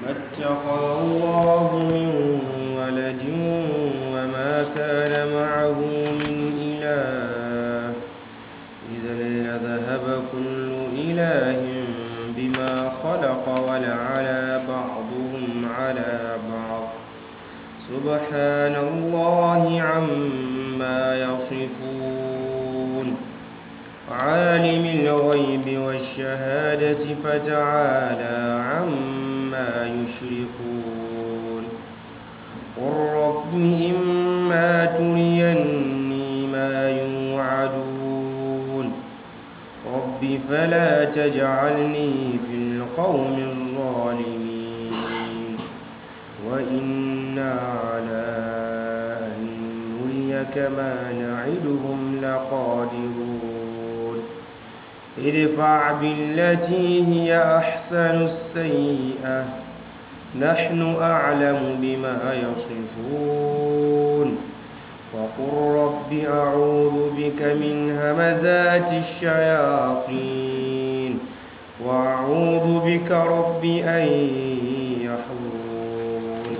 ما اتخذ الله من ولد وما كان معه من إله إذا لذهب كل إله بما خلق ولعلى بعضهم على بعض سبحان الله عما يصفون عالم الغيب والشهادة فتعالى عما يشركون قل رب إما تريني ما يوعدون رب فلا تجعلني في القوم الظالمين وإنا على أن نريك ما نعدهم لقادرون ادفع بالتي هي أحسن السيئة نحن أعلم بما يصفون وقل رب أعوذ بك من همزات الشياطين وأعوذ بك رب أن يحضرون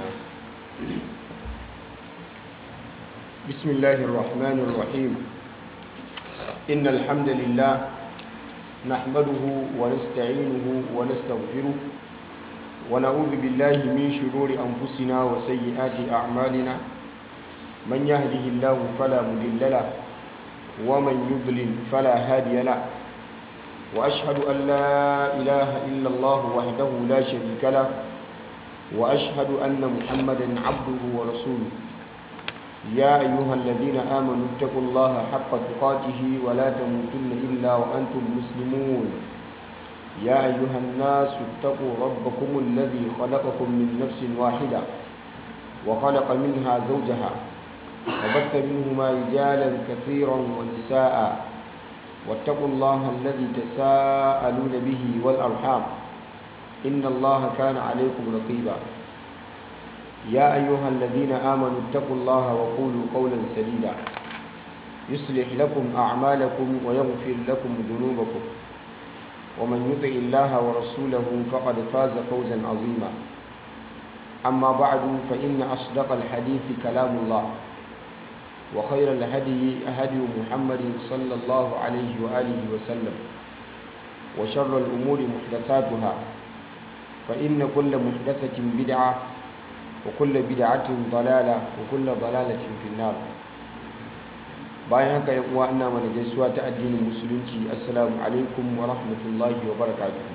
بسم الله الرحمن الرحيم إن الحمد لله نحمده ونستعينه ونستغفره ونعوذ بالله من شرور أنفسنا وسيئات أعمالنا من يهده الله فلا مضل له ومن يضلل فلا هادي له وأشهد أن لا إله إلا الله وحده لا شريك له وأشهد أن محمدا عبده ورسوله يا أيها الذين آمنوا اتقوا الله حق تقاته ولا تموتن إلا وأنتم مسلمون يا أيها الناس اتقوا ربكم الذي خلقكم من نفس واحدة وخلق منها زوجها وبث منهما رجالا كثيرا ونساء واتقوا الله الذي تساءلون به والأرحام إن الله كان عليكم رقيبا يا أيها الذين آمنوا اتقوا الله وقولوا قولا سديدا يصلح لكم أعمالكم ويغفر لكم ذنوبكم ومن يطع الله ورسوله فقد فاز فوزا عظيما أما بعد فإن أصدق الحديث كلام الله وخير الهدي هدي محمد صلى الله عليه وآله وسلم وشر الأمور محدثاتها فإن كل محدثة بدعة وكل بدعة ضلالة وكل ضلالة في النار bayan haka yan uwa ina mana gaisuwa ta addinin musulunci assalamu alaikum wa rahmatullahi wa barakatuh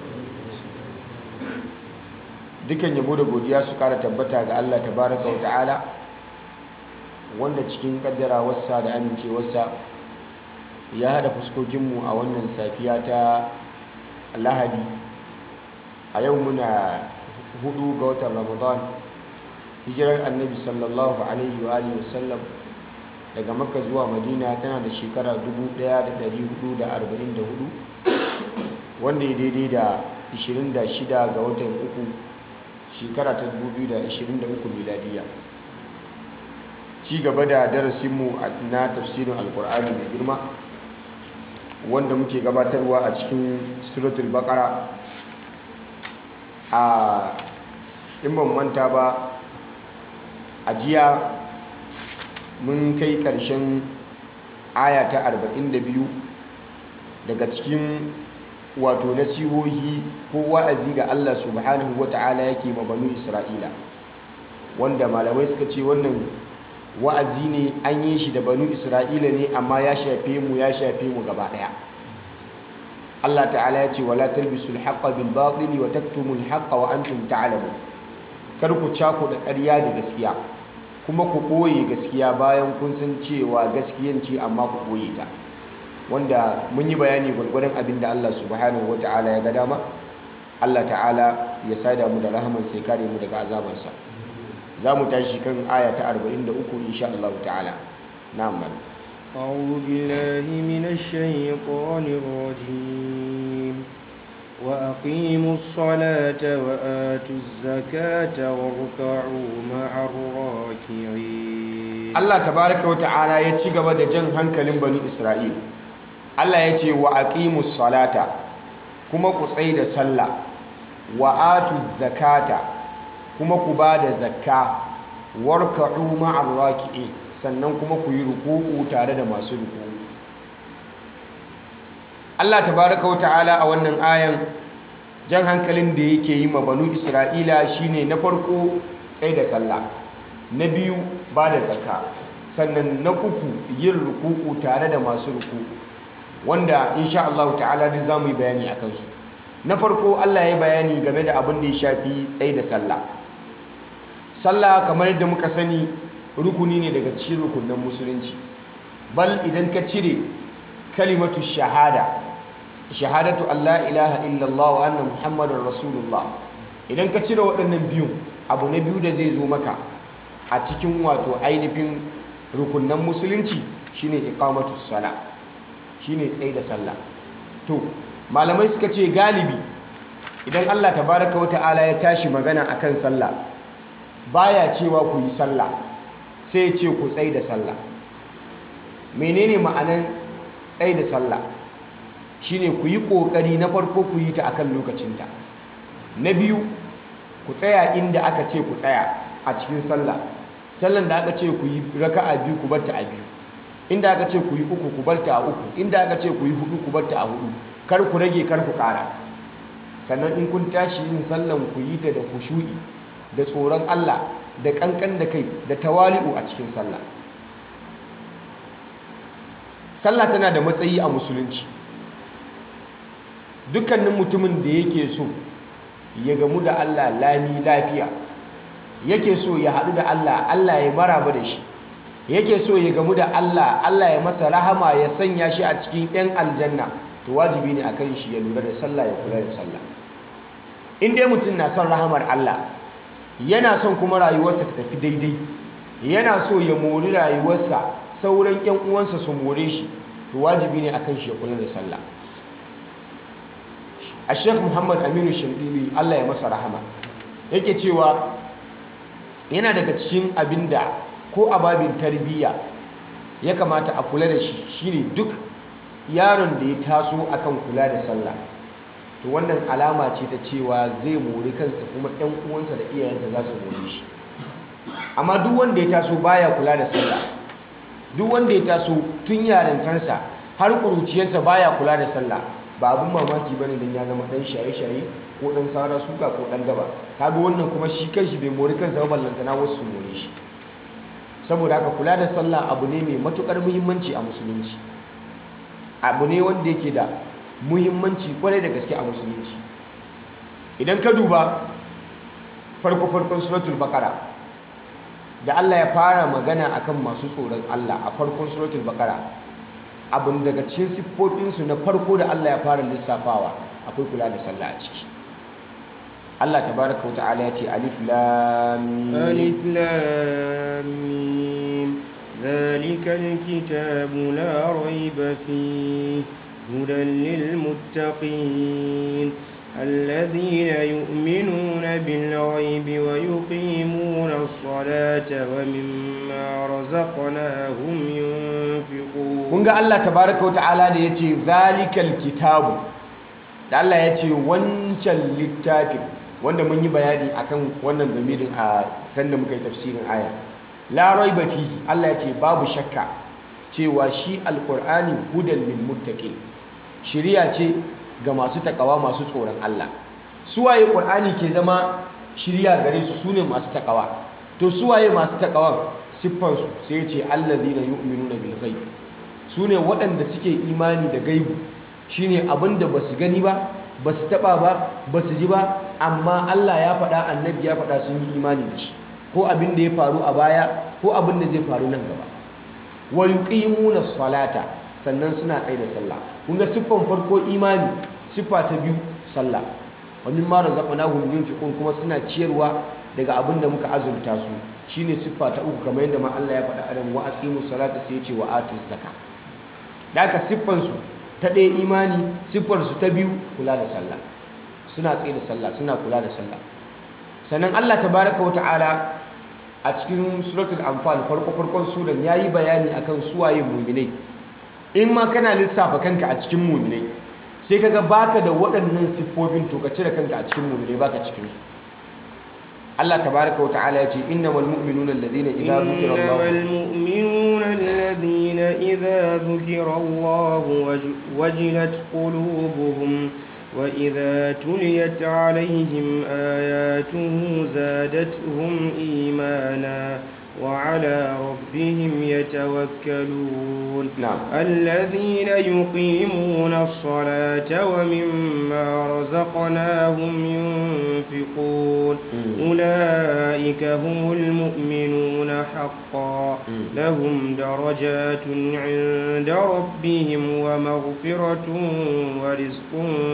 dukan yabo da godiya su kara tabbata ga Allah tabaraka wa ta'ala wanda cikin kaddarawarsa da amincewarsa ya hada fuskokinmu a wannan safiya ta Lahadi a yau muna 4 ga watan Ramadan hijirar annabi sallallahu alaihi wa alihi wasallam daga makka zuwa madina tana da shekara 1444 wanda ya daidai da 26 ga watan uku shekara ta 2023 miladiya ci gaba da darasinmu na tafsirin alkur'ani mai girma wanda muke gabatarwa a cikin suratul baqara a in ban manta ba a jiya mun kai ƙarshen aya ta 42 daga cikin wato nasihohi ko wa'azi ga Allah subhanahu wata'ala yake ma banu Isra'ila wanda malamai suka ce wannan wa'azi ne an yi shi da banu Isra'ila ne amma ya shafe mu gaba ɗaya. Allah ta'ala ya ce wala talbisul haqqa bil batili wa taktumul haqqa wa antum ta'lamun kar ku cakuɗa ƙarya da gaskiya kuma ku ɓoye gaskiya bayan kun san cewa gaskiyanci amma ku ɓoye ta wanda mun yi bayani gwargwadon abin da Allah subhanahu wa ta'ala ya ga dama Allah ta'ala ya sada mu da rahaman sai kare mu daga azabansa za mu tashi kan aya ta 43 insha Allah ta'ala na'am أعوذ بالله من الشيطان الرجيم وأقيموا الصلاة وآتوا الزكاة واركعوا مع الراكعين Allah tabaraka wa ta'ala ya ci gaba da jan hankalin bani Isra'il Allah ya ce wa aqimus salata kuma ku tsai da sallah wa atu zakata kuma ku ba da zakka warka'u ma'ar raki'in sannan kuma ku yi ruku'u tare da masu ruku'u. Allah tabaraka wa ta'ala a wannan ayan jan hankalin da yake yi ma banu Isra'ila shine na farko tsaye da sallah, na biyu ba da zakka, sannan na uku yin ruku'u tare da masu ruku'u, wanda insha Allah ta'ala duk zamu yi bayani akan su. Na farko Allah ya bayani game da abin da ya shafi tsaye da sallah. Sallah kamar yadda muka sani rukuni ne daga cikin rukunin musulunci, bal idan ka cire kalimatu shahadatu Allah ilaha illallah wa anna muhammadar rasulullah, idan ka cire waɗannan biyun, abu na biyu da zai zo maka a cikin wato ainihin rukunin musulunci shine iqamatus sala, shine tsaye da sallah. To malamai suka ce galibi idan Allah tabaraka wa ta'ala ya tashi magana akan sallah baya cewa ku yi sallah, sai ya ce ku tsaye da sallah. Menene ma'anan tsaye da sallah? Shine ku yi kokari na farko ku yi ta akan lokacinta, na biyu ku tsaya inda aka ce ku tsaya a cikin sallah. Sallan da aka ce ku yi raka'a biyu ku barta a biyu, inda aka ce ku yi uku ku barta a uku, inda aka ce ku yi hudu ku barta a hudu, kar ku rage kar ku kara. Sannan in kun tashi yin sallan ku yi ta da khushu'i, da tsoron Allah, da kankan da kai, da tawali'u a cikin sallah. Sallah tana da matsayi a musulunci. Dukkanin mutumin da yake so ya gamu da Allah lami lafiya, yake so ya haɗu da Allah, Allah ya maraba da shi, yake so ya gamu da Allah, Allah ya masa rahama ya sanya shi a cikin 'yan aljanna, to wajibi ne akan shi ya lura da sallah, ya kula da sallah. In dai mutum na son rahamar Allah, yana son kuma rayuwarsa ta tafi daidai, yana so ya mori rayuwarsa sauran 'yan uwansa su more shi, to wajibi ne akan shi ya kula da sallah. A Sheikh Muhammad Aminu Shindili, Allah ya masa rahama, yake cewa yana daga cikin abin da ko a babin tarbiyya ya kamata a kula da shi shine duk yaron da ya taso akan kula da sallah, to wannan alama ce ta cewa zai mori kansa kuma 'yan uwansa da iyayensa za su more shi. Amma duk wanda ya taso baya kula da sallah, duk wanda ya taso tun yarintarsa har ƙuruciyarsa baya kula da sallah, ba abin mamaki bane dan ya zama dan shaye-shaye ko dan sara suka ko dan daba. Kaga wannan kuma shi kanshi bai mori kansa ba, ballantana wasu more shi. Saboda haka kula da sallah abu ne mai matukar muhimmanci a musulunci, abu ne wanda yake da muhimmanci kwarai da gaske a musulunci. Idan ka duba farko-farkon suratul baqara, da Allah ya fara magana akan masu tsoron Allah a farkon suratul baqara, abin daga cikin siffofinsu na farko da Allah ya fara lissafawa akwai kula da sallah a ciki. Allah tabaraka wa ta'ala ya ce alif lam mim zalikal kitabu la rayba fihi hudan lil muttaqin alladhina yu'minuna bil ghaibi wa yuqimuna as-salata wa mimma razaqnahum yunfiqun. Kun ga Allah tabaraka wa ta'ala da yace zalikal kitabu, da Allah ya ce wancan littafin, wanda mun yi bayani akan wannan zamirin a sanda muka yi tafsirin aya. La raiba fihi, Allah ya ce babu shakka cewa shi alqur'ani hudan lil muttaqin, shiriya ce ga masu takawa, masu tsoron Allah. Suwaye qur'ani ke zama shiriya gare su sune masu takawa. To suwaye masu takawan? Siffansu sai ya ce allazina yu'minuna bil ghaib, sune waɗanda suke imani da gaibu, shine abinda basu gani ba, basu taba ba, basu ji ba, amma Allah ya faɗa, annabi ya faɗa, sun yi imani da shi, ko abin da ya faru a baya ko abin da zai faru nan gaba. Wa yuqimuna salata, sannan suna tsaye da sallah. Kun ga siffan farko imani, siffa ta biyu sallah. Wa mimma razaqnahum yunfiqun, kuma suna ciyarwa daga abin da muka azurta su, shine siffa ta uku, kamar yadda ma Allah ya faɗa adam wa aqimus salata, sai ya ce wa atuz zakat. Da haka siffansu ta ɗaya imani, siffarsu ta biyu kula da sallah, suna tsaye da sallah, suna kula da sallah. Sannan Allah tabaraka wa ta'ala a cikin suratul anfal farkon suran yayi bayani akan suwaye mu'minai. In ma kana lissafa kanka a cikin mu'minai, sai kaga baka da waɗannan siffofin to ka cire kanka a cikin mu'minai baka cikin su Allah tabaraka wa ta'ala ya ce innamal mu'minuna alladhina idza dhukira Allah إنما المؤمنون الذين إذا ذكر الله وجلت قلوبهم وإذا تليت عليهم آياته زادتهم إيمانا وعلى ربهم يتوكلون نعم. الذين يقيمون الصلاة ومما رزقناهم ينفقون أولئك هم المؤمنون حقا لهم درجات عند ربهم ومغفرة ورزق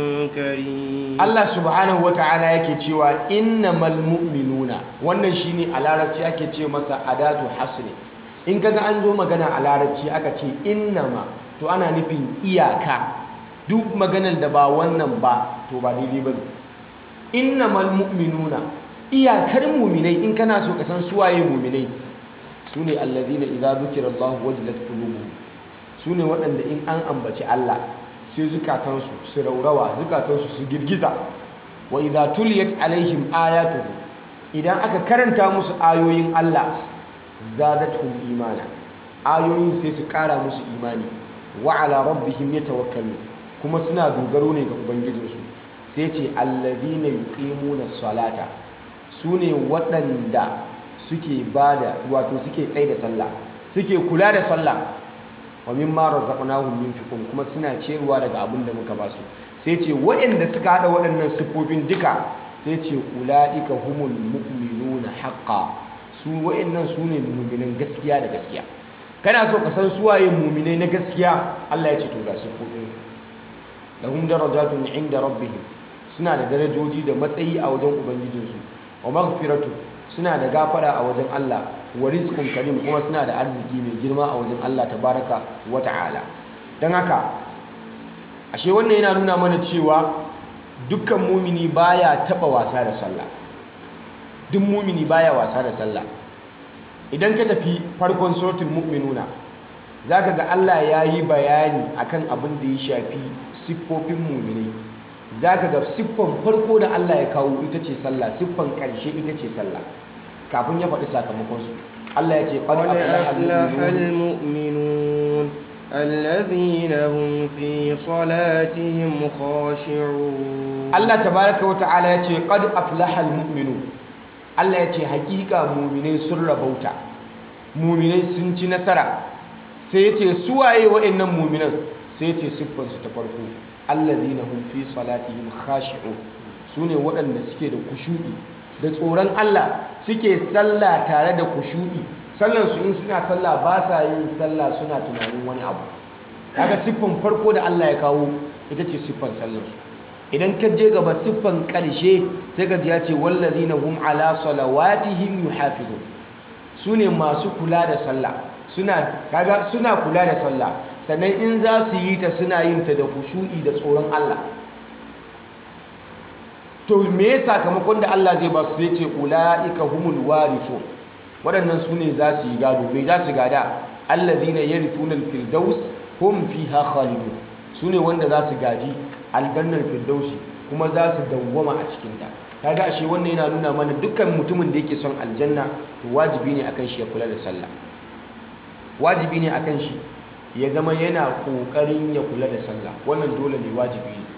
كريم. Allah subhanahu wata'ala yake cewa innamal mu'minuna, wannan shine a larabci ake ce masa adatu hasri. In kaga an zo magana a larabci aka ce innama, to ana nufin iyaka. Duk maganar da ba wannan ba to ba daidai bane. Innamal mu'minuna, iyakar mu'minai in kana so ka san suwaye mu'minai sune alladhina idza dhukira Allah wajilat qulubuhum. Sune waɗanda in an ambaci Allah sai zukatansu su raurawa, zukatansu su girgiza. Wa idza tuliyat alaihim ayatuhu, idan aka karanta musu ayoyin Allah zadatuhum imana, ayoyin sai su kara musu imani. Wa ala rabbihim yatawakkalun, kuma suna dogaro ne ga ubangijinsu. Sai ce alladhina yuqimuna salata, sune waɗanda suke bada wato suke tsaye da sallah, suke kula da sallah. Wa mimma razaqnahum yunfiqun, kuma suna cewa daga abin da muka basu. Sai ce waɗanda suka hada waɗannan siffofin duka, sai ce ulaika humul mu'minuna haqqan, su waɗannan sune mu'minan gaskiya da gaskiya. Kana so ka san su waye mu'minai na gaskiya, Allah ya ce to ga siffofin su. Lahum darajatun inda rabbihim, suna da darajoji da matsayi a wajen ubangijinsu. Wa maghfiratu, suna da gafara a wajen Allah. Wa rizqun karim, kuma suna da arziki mai girma a wajen Allah tabaraka wa ta'ala. Dan haka ashe wannan yana nuna mana cewa dukkan mumini baya taba wasa da sallah. Duk mumini baya wasa da sallah. Idan ka tafi farkon suratul mu'minuna zaka ga Allah yayi bayani akan abin da ya shafi siffofin muminai. Zaka ga siffan farko da Allah ya kawo ita ce sallah, siffan ƙarshe ita ce sallah. Kafin ya faɗi sakamakonsu Allah ya ce qad aflaha al-mu'minun alladhina hum fi salatihim khashi'un. Allah tabaraka wa ta'ala ya ce qad aflaha al-mu'minun, Allah ya ce hakika mu'minai sun rabauta, mu'minai sun ci nasara. Sai ya ce su waye wa'annan mu'minan? Sai ya ce siffansu ta farko alladhina hum fi salatihim khashi'un, sune waɗanda suke da kushu'i da tsoron Allah, suke sallah tare da kushu'i. Sallansu in suna sallah ba sa yin sallah suna tunanin wani abu. Kaga siffan farko da Allah ya kawo ita ce siffan sallansu. Idan ka je gaba siffan ƙarshe sai ka ji ya ce wallazina hum ala salawatihim yuhafizun, sune masu kula da sallah. Kaga suna kula da sallah, sannan in za su yi ta suna yin ta da kushu'i da tsoron Allah. To me ya sakamakon da Allah zai ba su? Sai ce ulaika humul warithun, waɗannan su ne za su yi gado. Me za su gada? Allazina yarithuna al-firdaus hum fiha khalidun, su ne wanda za su gaji aljannar firdausi kuma za su dawwama a cikin ta. Kaga ashe wannan yana nuna mana dukkan mutumin da yake son aljanna to wajibi ne akan shi ya kula da sallah. Wajibi ne akan shi ya zama yana kokarin ya kula da sallah. Wannan dole ne, wajibi ne.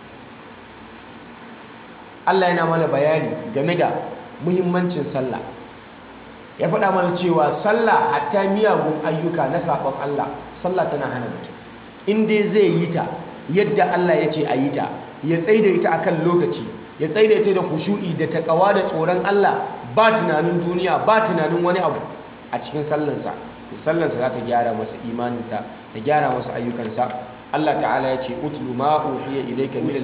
Allah yana mana bayani game da muhimmancin sallah. Ya faɗa mana cewa sallah, hatta miyagun ayyuka na saɓon Allah, sallah tana hana mutum. In dai zai yi ta yadda Allah ya ce a yi ta, ya tsaida ita akan lokaci, ya tsaida ita da kushu'i da takawa da tsoron Allah, ba tunanin duniya, ba tunanin wani abu a cikin sallansa, sallansa za ta gyara masa imaninsa, ta gyara masa ayyukansa. Allah ta'ala ya ce utlu ma uhiya ilayka min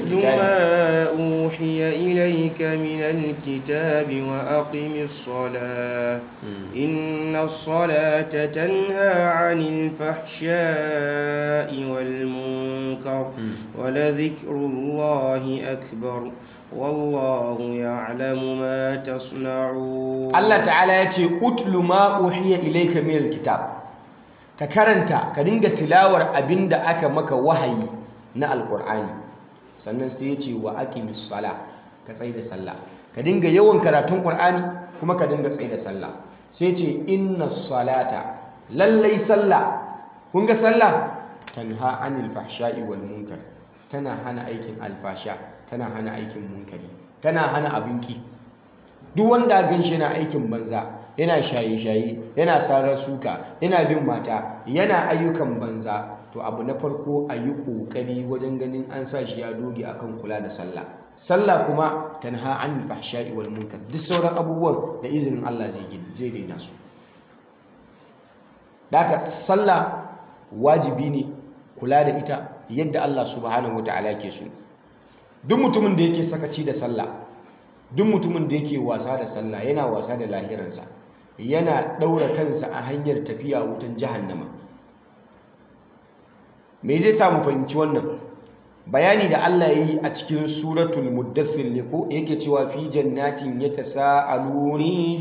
al-kitabi wa aqimis salah inna as-salata tanha 'anil fahsha'i wal munkar wa la dhikrullahi akbar wallahu ya'lamu ma tasna'un. Allah ta'ala ya ce utlu ma uhiya ilayka min al-kitab, ka karanta, ka dinga tilawar abinda aka maka wahayi na alkur'ani. sannan sai ya ce wa aqimis sala ka tsai da sallah ka dinga yawan karatun Qur'ani kuma ka dinga tsai da sallah sai ce inna salata lallai sallah kun ga sallah tanha anil fahsha'i wal munkar tana hana aikin alfasha tana hana aikin munkari tana hana abinki duk wanda ganshi yana aikin banza yana shaye-shaye yana sarar suka yana bin mata yana ayyukan banza to abu na farko a yi ƙoƙari wajen ganin an sa shi ya doge akan kula da sallah sallah kuma tanha anil fahsha'i wal munkar duk sauran abubuwan da izinin Allah zai daina su haka sallah wajibi ne kula da ita yadda Allah subhanahu wataala ke so duk mutumin da yake sakaci da sallah duk mutumin da yake wasa da sallah yana wasa da lahiransa yana daura kansa a hanyar tafiya wutan jahannama me zai sa mu fahimci wannan bayani da Allah ya yi a cikin suratul muddathir ne ko yake cewa fi jannatin yatasaalun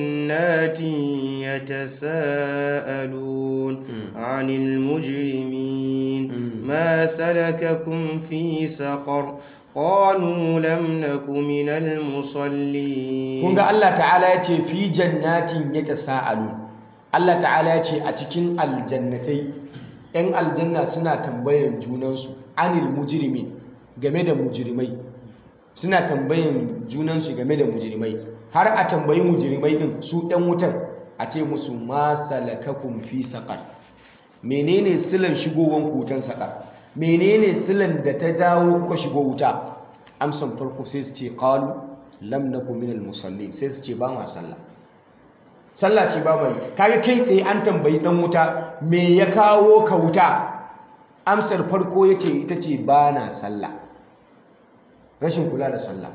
anil mujrimin ma salakakum fi saqar qalu lam naku minal musallin kun ga Allah ta'ala ya ce fi jannatin yatasaalun Allah ta'ala ya ce a cikin aljannatai 'yan aljanna suna tambayan junansu anil mujrimin game da mujrimai suna tambayan junansu game da mujrimai har a tambayi mujrimai din su 'yan wutan a ce musu ma salakakum fi saqar menene silan shigowan ku wutan saqar menene silan da ta dawo kuka shigo wuta amsan farko sai su ce qalu lam nakum minal musallin sai su ce ba ma sallah sallah ce ba mai kaga kai tsaye an tambayi dan wuta me ya kawo ka wuta amsar farko yace ita ce ba na sallah rashin kula da sallah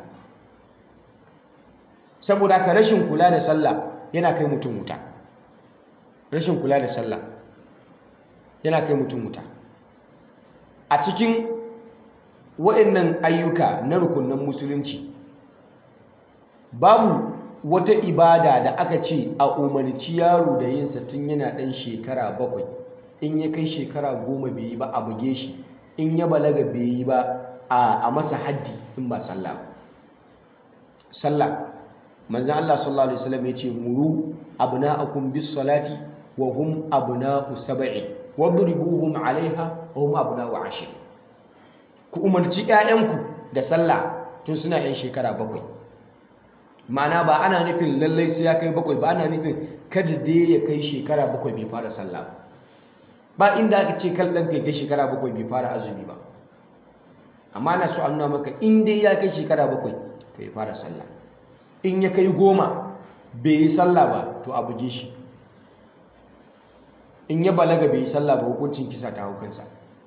saboda ka rashin kula da sallah yana kai mutum wuta rashin kula da sallah yana kai mutum wuta a cikin waɗannan ayyuka na rukunin musulunci babu wata ibada da aka ce a umarci yaro da yinsa tun yana ɗan shekara 7 in ya kai shekara 10 bai yi ba a buge shi in ya balaga bai yi ba a masa haddi in ba sallah ba sallah manzan Allah sallallahu alaihi wasallam ya ce muru abna'akum bis salati wa hum abna'u sab'i wadribuhum 'alayha wa hum abna'u 'ashr ku umarci 'ya'yanku da sallah tun suna 'yan shekara 7 ma'ana ba ana nufin lallai sai ya kai 7 ba ana nufin kada dai ya kai shekara 7 bai fara sallah ba inda aka ce kan ɗanka kai shekara 7 bai fara azumi ba amma na so an nuna maka in dai ya kai shekara 7 to ya fara sallah in ya kai 10 bai yi sallah ba to a buge shi in ya balaga bai yi sallah ba hukuncin kisa ta hukunsa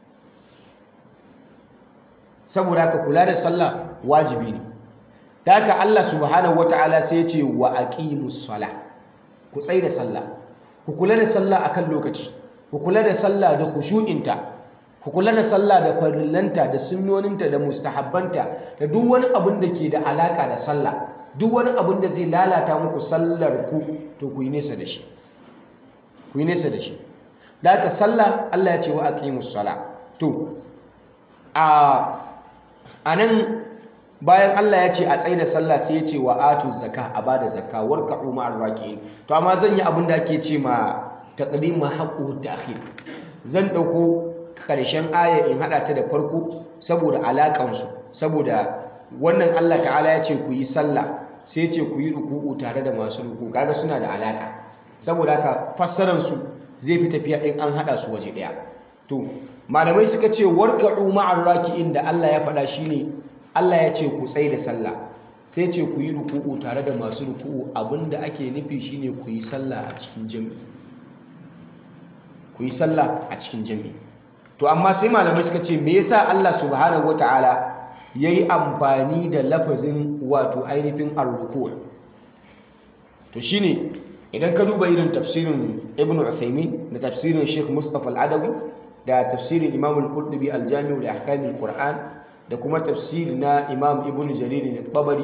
saboda haka kula da sallah wajibi ne ta haka Allah subhanahu wataala sai ya ce wa aqimus salah ku tsai da sallah ku kula da sallah akan lokaci ku kula da sallah da khushu'inta ku kula da sallah da farillanta da sunnoninta da mustahabbanta da duk wani abin da ke da alaka da sallah duk wani abin da zai lalata muku sallar ku to ku yi nesa da shi ku yi nesa da shi da haka sallah Allah ya ce wa aqimus sala to a nan bayan Allah ya ce a tsaye da sallah sai ya ce wa atu zakka a bada zakka warka'u ma'ar raki'in to amma zan yi abin da ake ce ma taqdim haqqu ta'khir zan dauko karshen aya in hada ta da farko saboda alakan su saboda wannan Allah ta'ala ya ce ku yi sallah sai ya ce ku yi ruku'u tare da masu ruku kaga suna da alaka saboda haka fassarar su zai fi tafiya in an hada su waje daya to malamai suka ce warka'u ma'ar raki'in da Allah ya faɗa shine Allah ya ce ku tsaye da sallah sai ce ku yi ruku'u tare da masu ruku'u abinda ake nufi shine ku yi sallah a cikin jami'i ku yi sallah a cikin jami'i to amma sai malamai suka ce me yasa Allah subhanahu wataala yayi amfani da lafazin wato ainihin ar-ruku' to shine idan ka duba irin tafsirin Ibn Uthaymeen da tafsirin Sheikh Mustafa Al-Adawi da tafsirin Imam Al-Qurtubi Al-Jami' li Ahkam Al-Qur'an da kuma tafsir na Imam Ibn Jarir al-Tabari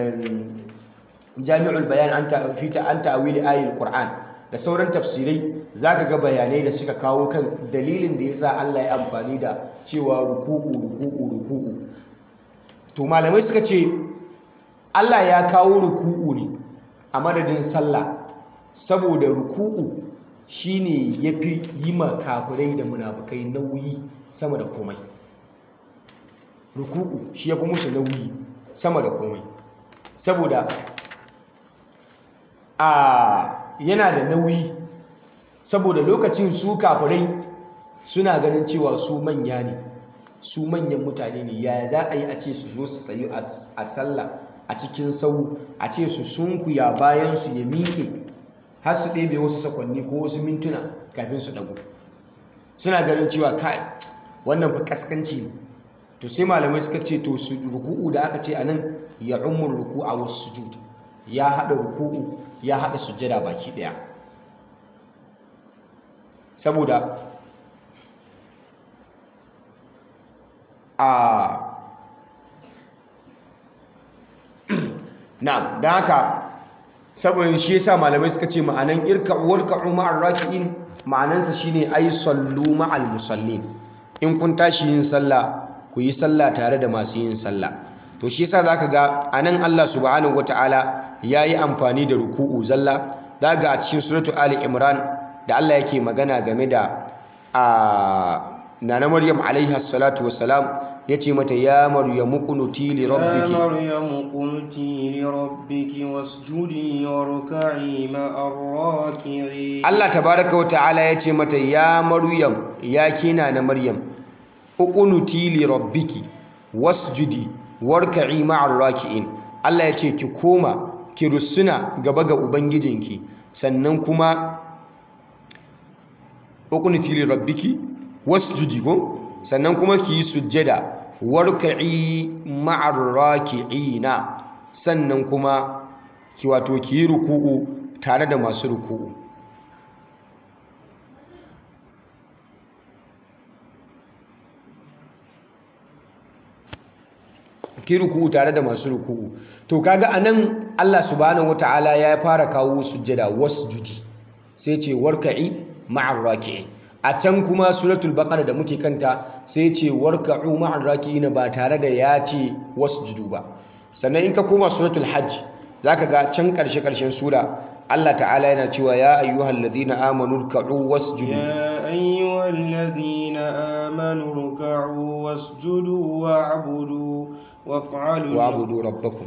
Jami'ul Bayan an ta'wil ayatul Qur'an da sauran tafsirai zaka ga bayanai da suka kawo kan dalilin da yasa Allah ya amfani da cewa ruku'u. To malamai suka ce Allah ya kawo ruku'u ne a madadin sallah saboda ruku'u shine yafi yi ma kafirai da munafukai nauyi sama da komai. Ruku'u shi yafi musu nauyi sama da komai saboda yana da nauyi saboda lokacin su kafirai suna ganin cewa su manya ne, su manyan mutane ne, yaya za a yi a ce su zo su tsayu a sallah a cikin sau a ce su sunkuya bayan su ya miƙe har su ɗebe wasu sakwanni ko wasu mintuna kafin su ɗago. Suna ganin cewa kai wannan fa kaskanci ne. To sai malamai suka ce to su ruku'u da aka ce anan ya ummul ruku'a was sujud, ya hada ruku'u ya hada sujjada baki daya. Saboda na'am, dan haka saboda shi yasa malamai suka ce ma'anan irka'u warka'u ma'ar raki'in ma'anansa shine ay sallu ma'al musallin. In kun tashi yin sallah ku yi sallah tare da masu yin sallah. To shi yasa zaka ga anan Allah subhanahu wataala yayi amfani da ruku'u zalla. Daga a cikin suratu Ali Imran da Allah yake magana game da nana Maryam alaiha salatu wassalam yace mata ya Maryamu qunuti li rabbiki ya Maryamu qunuti li rabbiki wasjudi warka'i ma'ar raki'in. Allah tabaaraka wa ta'ala yace mata ya Maryam, ya kina na Maryam, uqunuti li rabbiki wasjudi warka'i ma'ar raki'in. Allah yace ki koma ki rusuna gaba ga ubangijinki, sannan kuma uqunuti li rabbiki wasjudi go, sannan kuma ki yi sujjada warka'i ma'ar raki'ina, sannan kuma ki yi ruku'u tare da masu ruku'u. Ki ruku'u tare da masu ruku'u. To kaga anan Allah subhanahu wataala ya fara kawo sujjada wasjudi, sai ce warka'i ma'ar raki'in. A can kuma suratul baqara da muke kanta sai ce warka'u ma'ar raki'ina ba tare da ya ce wasjudu ba. Sannan in ka koma suratul hajj zaka ga can karshen sura Allah ta'ala yana cewa ya ayyuhalladhina amanu ruk'u wasjudu, ya ayyuhalladhina amanu ruk'u wasjudu wa'budu wa'budu rabbakum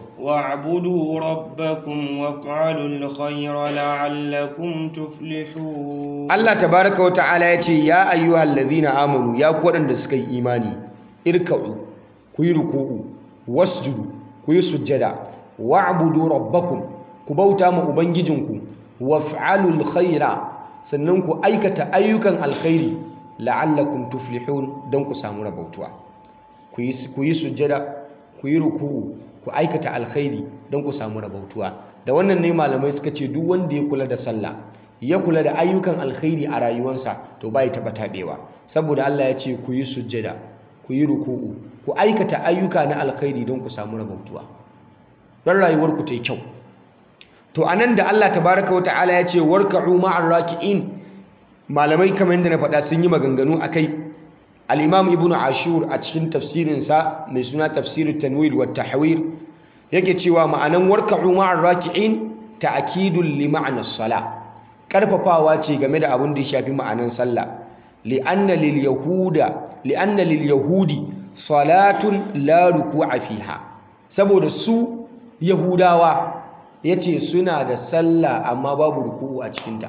waf'alul khayra la'allakum tuflihun. Allah tabaraka wa ta'ala yace ya ayyuhalladhina amanu, ya ku wadanda suka yi imani, irka'u, ku yi ruku'u, wasjudu, ku yi sujjada, wa'budu rabbakum, ku bauta ma ubangijinku, waf'alul khayra, sannan ku aikata ayyukan alkhairi, la'allakum tuflihun, don ku samu rabautuwa. Ku yi sujjada, ku yi ruku'u, ku aikata alkhairi don ku samu rabautuwa. Da wannan ne malamai suka ce duk wanda ya kula da sallah, ya kula da ayyukan alkhairi a rayuwarsa, to bai taba tabewa. Saboda Allah ya ce ku yi sujjada, ku yi ruku'u, ku aikata ayyuka na alkhairi don ku samu rabautuwa, don rayuwar ku ta yi kyau. To anan da Allah tabaraka wa ta'ala ya ce warka'u ma'ar raki'in, malamai kamar yadda na faɗa sun yi maganganu akai. Al-Imam Ibn Ashur a cikin tafsirinsa mai suna Tafsirut Tanwir wa Tahwir yake cewa ma'anan warka'u ma'ar raki'in ta'kidul li ma'na as-salah, karfafawa ce game da abin da ya shafi ma'anan sallah. li'anna lil yahudi salatun la ruku'a fiha, saboda su yahudawa yace suna da sallah amma babu ruku'u a cikinta.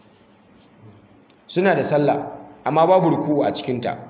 Suna da sallah amma babu ruku'u a cikinta.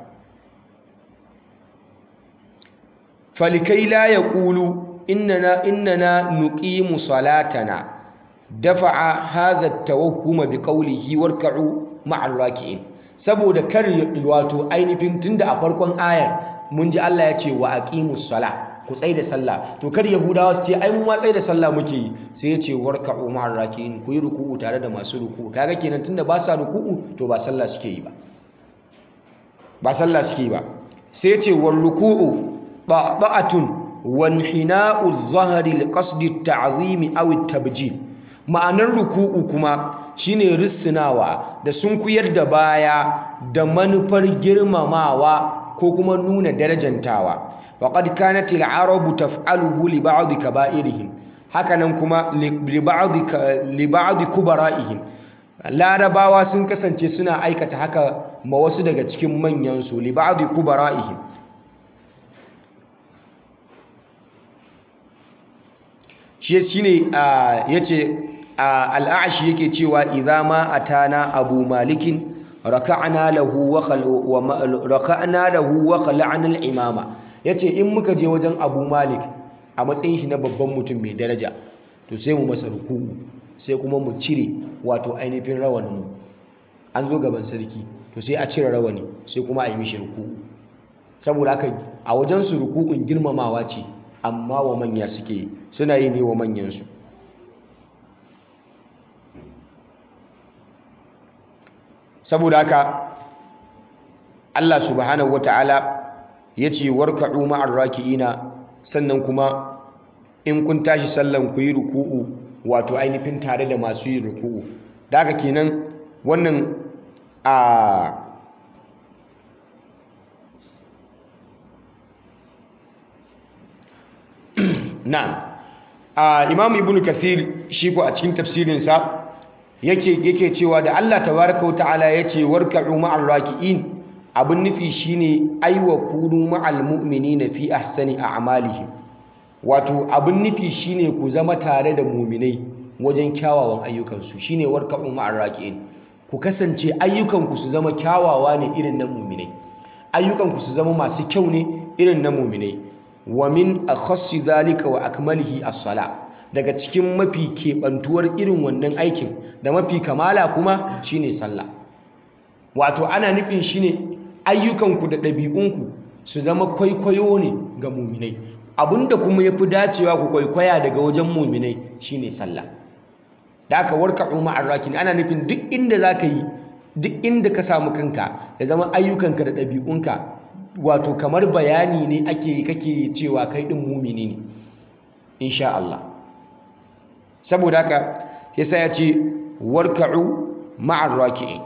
falikai la yaqulu innana nuqimu salatana dafa'a hadha at-tawahhum biqawlihi warka'u ma'ar raki'in, saboda kar wato ainihin tunda a farkon ayar mun ji Allah ya ce wa aqimus sala, ku tsai da sallah, to kar yahudawa su ce ai mu ma tsai da sallah muke yi, sai ya ce warka'u ma'ar raki'in, ku yi ruku'u tare da masu ruku'u. Kaga kenan tunda ba sa ruku'u to ba sallah suke yi ba, ba sallah suke yi ba. Sai ya ce war ruku'u ta'atun wa inhina'u adh-dhahri li qasdi at-ta'zimi aw at-tabjil. Ma'anar ruku'u kuma shine risinawa da sunkuyar da baya da manufar girmamawa ko kuma nuna darajantawa. Waqad kanat al-arabu taf'aluhu li ba'd kaba'irihim, hakanan kuma li ba'd kubara'ihim, larabawa sun kasance suna aikata haka ma wasu daga cikin manyan su, li ba'd kubara'ihim. Shine yace al-A'shi yake cewa idza ma atana abu malikin raka'na lahu wa khala'na al-imama. Yace in muka je wajen Abu Malik a matsayin shi na babban mutum mai daraja, to sai mu masa ruku'u, sai kuma mu cire wato ainihin rawanin mu. An zo gaban sarki, to sai a cire rawani, sai kuma a yi mishi ruku'u. Saboda haka a wajen su ruku'un girmamawa ce, amma wa manya suke, suna yi ne wa manyan su. Saboda haka Allah subhanahu wata'ala ya ce warka'u ma'ar raki'ina, sannan kuma in kun tashi sallan ku yi ruku'u wato ainihin tare da masu yin ruku'u. Da haka kenan wannan Imam Ibn Kathir shi ko a cikin tafsirinsa yake cewa da Allah tabaraka wa ta'ala ya ce warka'u ma'ar raki'in, abin nufi shine aiwa kunu ma'al mu'minina fi ahsani a'malihim. Wato abin nufi shine ku zama tare da mu'minai wajen kyawawan ayyukansu, shine warka'u ma'ar raki'in. Ku kasance ayyukanku su zama kyawawa ne irin na mu'minai, ayyukanku su zama masu kyau ne irin na mu'minai. Wa min akhassi dhalika wa akmalihi as-sala, daga cikin mafi keɓantuwar irin wannan aikin da mafi kamala kuma shine sallah. Wato ana nufin shine ayyukanku da ɗabi'unku su zama kwaikwayo ne ga muminai, abinda kuma ya fi dacewa ku kwaikwaya daga wajen muminai shine sallah. Da aka warka'u ma'ar rakin, ana nufin duk inda za ka yi, duk inda ka samu kanka ya zama ayyukanka da ɗabi'unka wato kamar bayani ne kake cewa kai ɗin mumini ne, insha Allah. Saboda haka yasa ya ce warka'u ma'ar raki'in.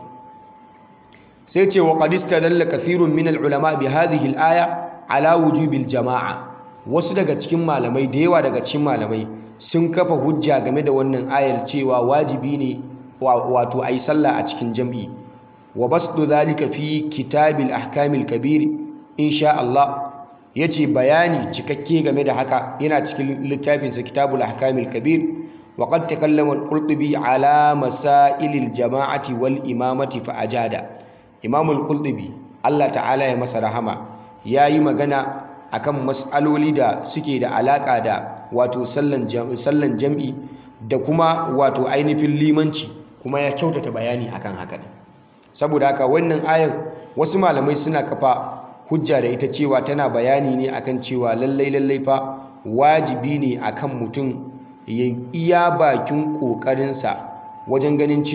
sai ce wa qad istadalla kathirun min al-ulama bi hadhihi al-aya ala wujubil jama'a. Wasu daga cikin malamai, da yawa daga cikin malamai sun kafa hujja game da wannan ayar cewa wajibi ne wato ayi sallah a cikin jam'i. Wa basdu dhalika fi kitabil ahkamil kabir insha Allah, yace bayani cikakke game da haka yana cikin littafin sa kitabul ahkamil kabir. Wa qad takallama al-Qurtubi ala masailil jama'ati wal imamati fa ajada. Imam al-Qurtubi, Allah ta'ala ya masa rahama, yayi magana akan mas'aloli da suke da alaka da wato sallan jam'i da kuma wato ainihin limanci, kuma ya kyautata bayani akan haka ne. Saboda haka wannan ayar wasu malamai suna kafa hujja da ita cewa tana bayani ne akan cewa lallai fa wajibi ne akan mutum ya iya bakin kokarinsa wajen ganin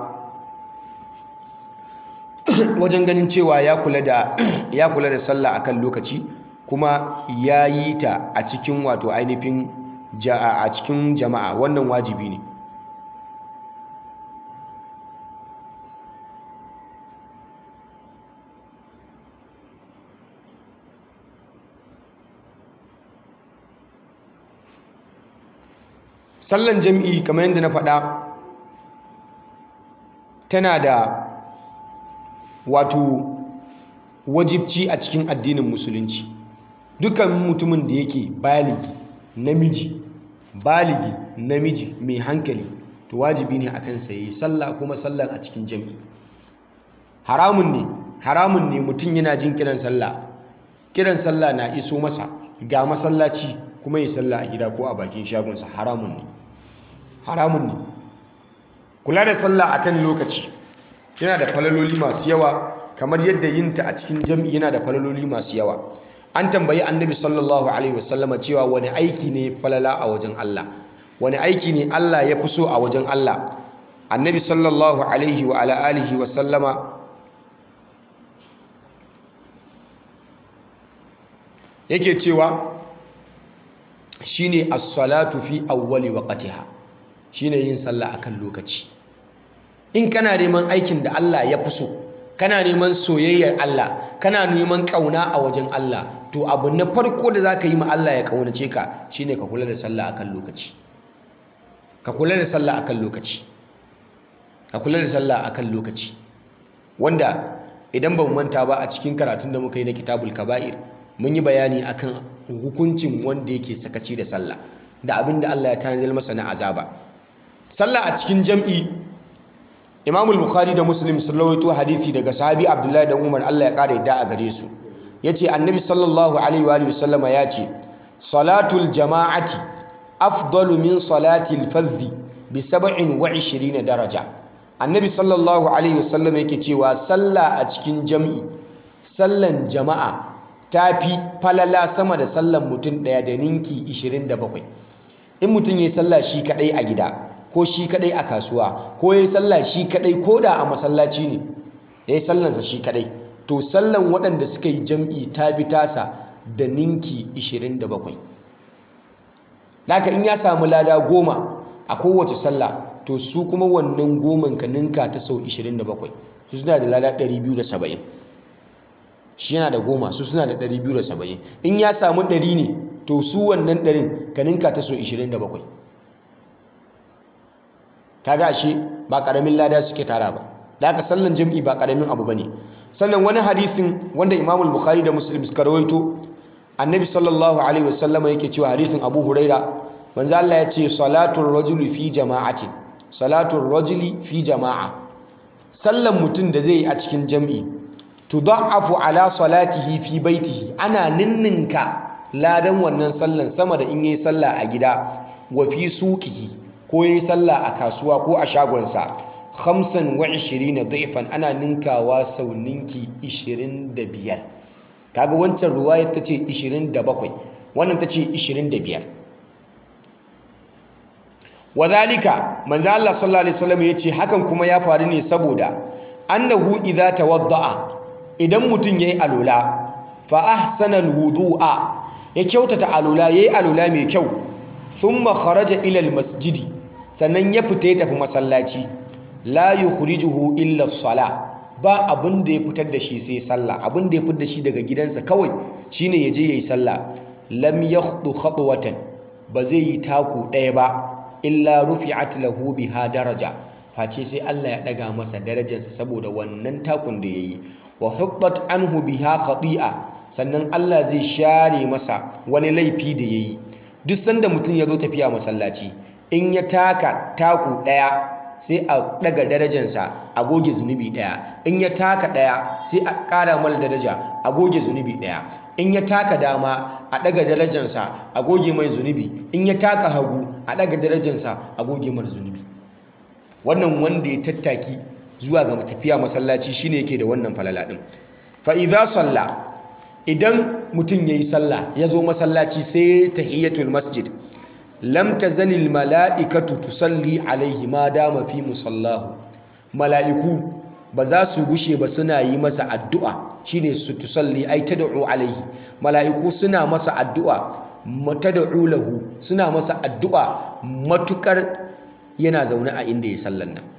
cewa ya kula da sallah akan lokaci, kuma ya yi ta a cikin wato ainihin a cikin jama'a. Wannan wajibi ne. Sallan jam'i kamar yadda na faɗa tana da wato wajibci a cikin addinin musulunci. Dukkan mutumin da yake baligi namiji mai hankali, to wajibi ne akan sa yi sallah, kuma sallan a cikin jam'i. Haramun ne mutum yana jin kiran sallah na iso masa ga masallaci kuma yi sallah a gida ko a bakin shagonsa. Haramun ne. Kula da sallah akan lokaci yana da falaloli masu yawa, kamar yadda yinta a cikin jam'i yana da falaloli masu yawa. An tambayi annabi sallallahu alaihi wasallama cewa wani aiki ne falala a wajen Allah, wani aiki ne Allah ya fi so a wajen Allah. Annabi sallallahu alaihi wa ala alihi wasallama yake cewa shine as-salatu fi awwali waqtiha, shine yin sallah akan lokaci. in kana neman aikin da Allah ya fi so, kana neman soyayyar Allah, kana neman ƙauna a wajen Allah, to abu na farko da za ka yi ma Allah ya ƙaunace ka shine ka kula da sallah akan lokaci. Ka kula da sallah akan lokaci. Ka kula da sallah akan lokaci. Wanda idan ba mu manta ba a cikin karatun da muka yi na Kitabul Kaba'ir, mun yi bayani akan hukuncin wanda yake sakaci da sallah da abin da Allah ya tanadar masa na azaba. Sallah a cikin jam'i, Imam Bukhari da Muslim sun rawaito hadisi daga sahabi Abdullahi da Umar, Allah ya kare yadda a gare su. Yace Annabi sallallahu alaihi wa sallama yace salatul jama'ati afdalu min salatil fardhi bi 27 daraja. Annabi sallallahu alaihi wa sallama yake cewa sallah a cikin jam'i, sallan jama'a tafi falala sama da sallan mutum daya da ninki 27. In mutum yayi sallah shi kadai a gida, ko shi kadai a kasuwa, ko yayi sallah shi kadai ko da a masallaci ne, yayi sallansa shi kadai, to sallan waɗanda suka yi jam'i ta bi tasa da ninki 27. Haka in ya samu lada 10 a kowace sallah, to su kuma wannan 10 ka ninka ta sau 27, su suna da lada 270. Shi yana da 10, su suna da 270. In ya samu 100 ne, to su wannan 100 ka ninka ta sau 27. Kaga ashe ba karamin lada suke tara ba. Da haka sallan jam'i ba karamin abu bane. Sannan wani hadisin wanda Imam Bukhari da Muslim suka rawaito, Annabi sallallahu alaihi wasallam yake cewa hadisin Abu Huraira, manzo Allah ya ce salatul rajuli fi jama'atin, salatul rajuli fi jama'a, sallan mutum da zai yi a cikin jam'i, tudha'afu ala salatihi fi baitihi, ana ninninka ladan wannan sallan sama da in yayi sallah a gida, wa fi suqihi, ko yayi sallah a kasuwa ko a shagonsa, 25 dhaifan, ana ninkawa sau ninki 25. Kaga wancan ruwayar tace 27, wannan tace 25. Wadhalika, manzo Allah sallallahu alaihi wasallam yace hakan kuma ya faru ne saboda annahu idza tawadda'a, idan mutun yayi alula, fa ahsana alwudu'a, ya kyautata alula, yayi alula mai kyau, thumma kharaja ila almasjidi, sannan ya fita ya tafi masallaci, la yukhrijuhu illa as-salah, ba abin da ya fitar da shi sai sallah. Abin da ya fitar da shi daga gidansa kawai shine ya je yayi sallah. Lam yakhdu khatwatan, ba zai yi taku ɗaya ba, illa rufi'at lahu biha daraja, face sai Allah ya daga masa darajarsa saboda wannan takun da yayi. Wa hubbat anhu biha khati'a, sannan Allah zai share masa wani laifi da yayi. Duk sanda mutum ya zo tafiya masallaci, in ya taka taku ɗaya, sai a daga darajarsa a goge zunubi ɗaya. In ya taka ɗaya, sai a ƙara mala daraja a goge zunubi ɗaya. In ya taka dama, a daga darajarsa a goge mai zunubi. In ya taka hagu, a daga darajarsa a goge mai zunubi. Wannan wanda ya tattaki zuwa ga tafiya masallaci shine yake da wannan falala din. Fa idza salla, idan mutum yayi sallah, ya zo masallaci sai tahiyatul masjid, lam tazalil mala'ikatu tusalli alaihi ma dama fi musallahu, mala'iku ba za su gushe ba suna yi masa addu'a, shine su tusalli ai tad'u alaihi, mala'iku suna masa addu'a, tad'u lahu, suna masa addu'a matukar yana zaune a inda ya sallan nan.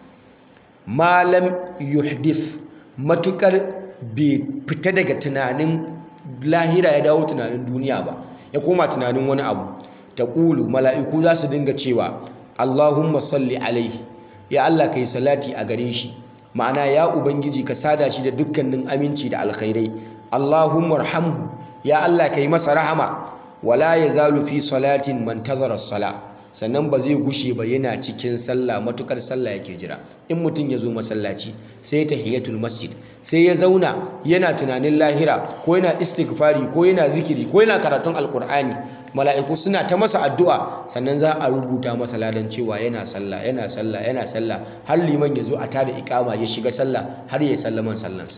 Malam yuhdith, matukar bai fita daga tunanin lahira ya dawo tunanin duniya ba, ya koma tunanin wani abu. Taqulu, mala'iku za su dinga cewa Allahumma salli alaihi, ya Allah kai salati a gare shi, ma'ana ya ubangiji ka sada shi da dukkanin aminci da alkhairai. Allahumma arhamhu, ya Allah kai masa rahama. Wala yazalu fi salatin man tazara as-sala, sannan ba zai gushe ba yana cikin sallah matukar sallah yake jira. In mutum ya zo masallaci sai tahiyatul masjid, sai ya zauna yana tunanin lahira, ko yana istighfari, ko yana zikiri, ko yana karatun alqur'ani, mala'iku suna ta masa addu'a, sannan za a rubuta masa ladan cewa yana sallah, yana sallah, yana sallah, har liman ya zo a tada iqama ya shiga sallah har ya sallaman sallansa.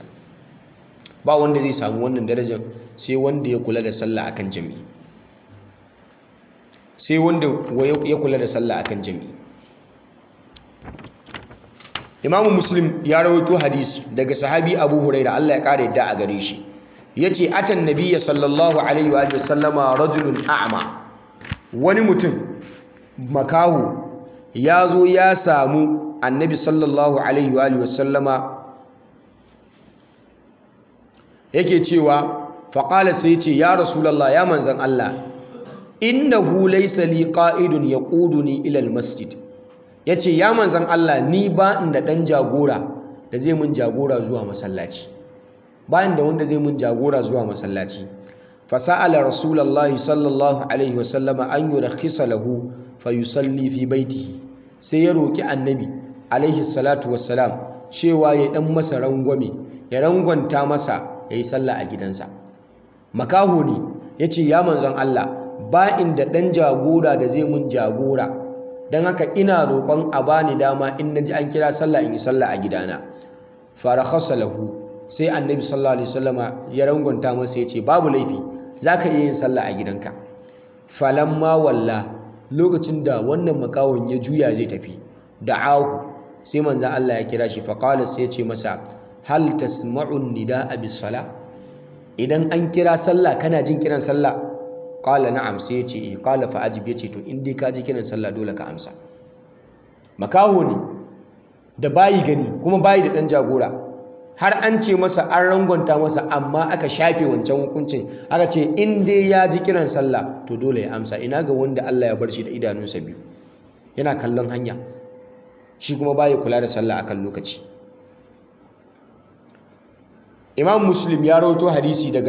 Ba wanda zai samu wannan darajar sai wanda ya kula da sallah akan jami'i. Sai wanda ya kula da sallah akan jami'i. Imam Muslim ya rawaito hadisi daga sahabi Abu Hurairah, Allah ya kare yadda a gare shi. Yace atan nabiyya sallallahu alaihi wa sallama rajulun a'ma, wani mutum makahu ya zo ya samu annabi sallallahu alaihi wa sallama yake cewa faƙala sai ce ya rasulallah ya manzan Allah innahu laysa li qa'idun yaquduni ila almasjid yace ya manzan Allah ni ba inda dan jagora da zai mun jagora zuwa masallaci ba inda wanda zai mun jagora zuwa masallaci fasa'ala rasulullahi sallallahu alaihi wasallama an yurakhisa lahu fayusalli fi baitihi sai ya roki annabi alaihi salatu wassalam cewa ya dan masa rangwame ya rangwanta masa yayi sallah a gidansa. Makaho ne yace ya manzon Allah ba inda dan jagora da zai mun jagora dan haka ina roƙon a bani dama in naji an kira sallah in yi sallah a gidana. Farakhasa lahu sai annabi sallallahu alaihi wasallama ya rangwanta masa yace babu laifi zaka iya yin sallah a gidanka. Falamma walla lokacin da wannan makawon ya juya zai tafi da'ahu sai manzon Allah ya kira shi faqala sai ya ce masa hal tasma'u nidaa bis sala idan an kira sallah kana jin kiran sallah qala na'am sai ya ce qala fa ajib ya ce to in dai ka ji kiran sallah dole ka amsa. Makaho ne da bayi gani kuma bayi da dan jagora har an ce masa an rangwanta masa amma aka shafe wancan hukuncin aka ce in dai ya ji kiran sallah to dole ya amsa. Ina ga wanda Allah ya bar shi da idanunsa biyu yana kallon hanya shi kuma baya kula da sallah akan lokaci. Imam Muslim ya rawaito hadisi daga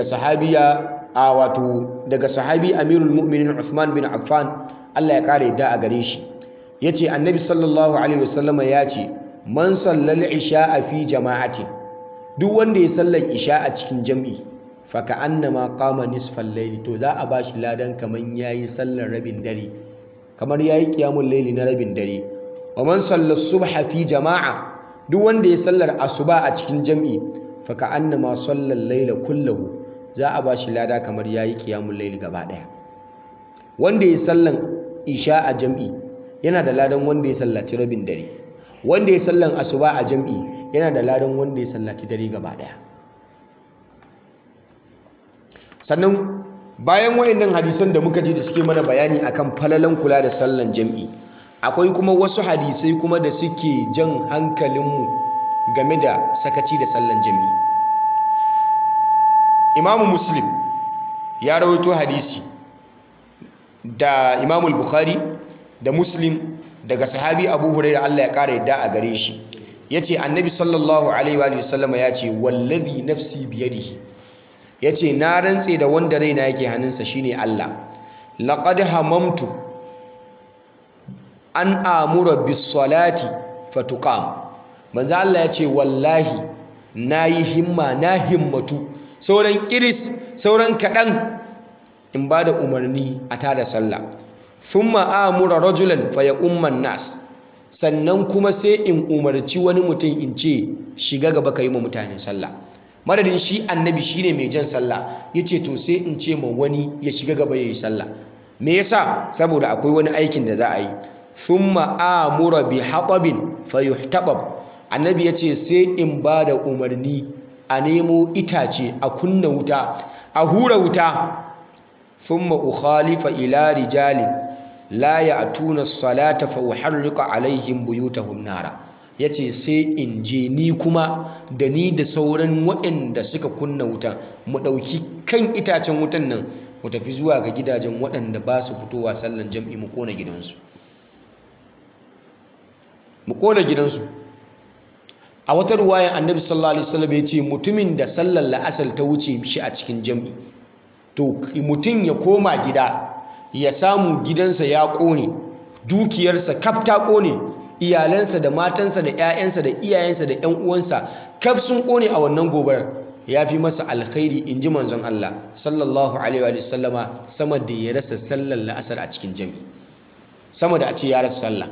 daga sahabi Amirul Mu'minin Uthman bin Affan Allah ya kare da a gare shi yace Annabi sallallahu alaihi wasallama ya ce man sallal isha'a fi jama'ati duk wanda ya sallar isha a cikin jam'i fa ka'annama qama nisfal layli to za a bashi ladan kaman yayi sallar rabin dare kamar yayi qiyamul layli na rabin dare. Wa man salla subha fi jama'a duk wanda ya sallar asuba a cikin jam'i fa ka'annama salla al-layla kullahu za a bashi lada kamar yayi qiyamul layli gaba daya. Wanda ya sallan isha a jam'i yana da ladan wanda ya sallaci rabin dare. Wanda ya sallan asuba a jam'i yana da ladan wanda ya sallaci dare gaba daya. Sannan bayan wayannan hadisan da muka ji da suke mana bayani akan falalan kula da sallan jam'i akwai kuma wasu hadisai kuma da suke jan hankalinmu game da sakaci da sallan jam'i. Imamu Muslim ya rawaito hadisi da Imamul Bukhari da Muslim daga sahabi Abu Hurairah Allah ya kara yadda a gare shi yace Annabi sallallahu alaihi wa sallama yace wallazi nafsi biyadihi yace na rantse da wanda raina yake hannunsa shine Allah laqad hamamtu an amura bis salati fatuqam manzo Allah yace wallahi nayi himma na himmatu sauran kiris sauran kadan in bada umarni a tada sallah thumma amura rajulan fayaqumman nas sannan kuma sai in umarci wani mutum in ce shiga gaba kai ma mutane sallah madadin shi annabi shine mai jan sallah yace to sai in ce ma wani ya shiga gaba yayi sallah. Me yasa? Saboda akwai wani aikin da za a yi. Thumma amura bi hatabin fayuhtabab annabi yace sai in bada umarni a nemo itace a kunna wuta a hura wuta thumma ukhalifa ila rijalin la ya'tuna as-salata fa uharriqa alaihim buyutahum nara yace sai in je ni kuma da ni da sauran waɗanda suka kunna wuta mu ɗauki kan itacen wutan nan mu tafi zuwa ga gidajen waɗanda ba su fitowa sallan jam'i mu kona gidansu a wata ruwayan annabi sallallahu alaihi wasallam ya ce mutumin da sallar la'asar ta wuce shi a cikin jam'i to mutum ya koma gida ya samu gidansa ya ƙone dukiyarsa kaf ta ƙone iyalansa da matansa da 'ya'yansa da iyayensa da 'yan uwansa kaf sun ƙone a wannan gobarar ya fi masa alkhairi in ji manzon Allah sallallahu alaihi wa sallama sama da ya rasa sallar la'asar a cikin jam'i sama da a ce ya rasa sallah.